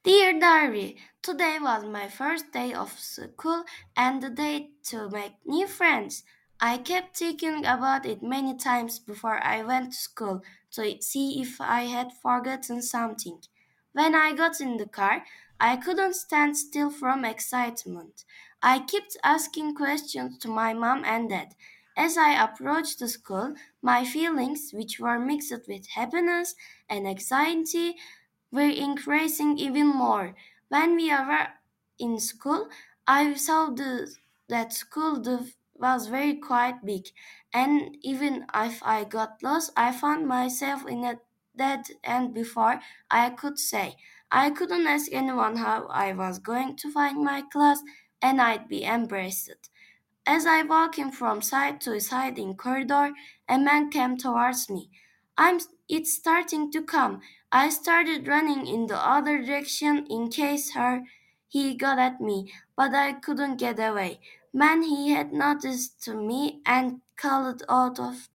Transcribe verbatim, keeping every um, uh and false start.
Dear Diary, today was my first day of school and the day to make new friends. I kept thinking about it many times before I went to school to see if I had forgotten something. When I got in the car, I couldn't stand still from excitement. I kept asking questions to my mom and dad. As I approached the school, my feelings, which were mixed with happiness and anxiety, were increasing even more. When we were in school, I saw the, that school the, was very quite big, and even if I got lost, I found myself in a dead end before I could say. I couldn't ask anyone how I was going to find my class, and I'd be embarrassed. As I walked in from side to side in corridor, a man came towards me. I'm it's starting to come. I started running in the other direction in case her he got at me, but I couldn't get away. Man he had noticed me and called out of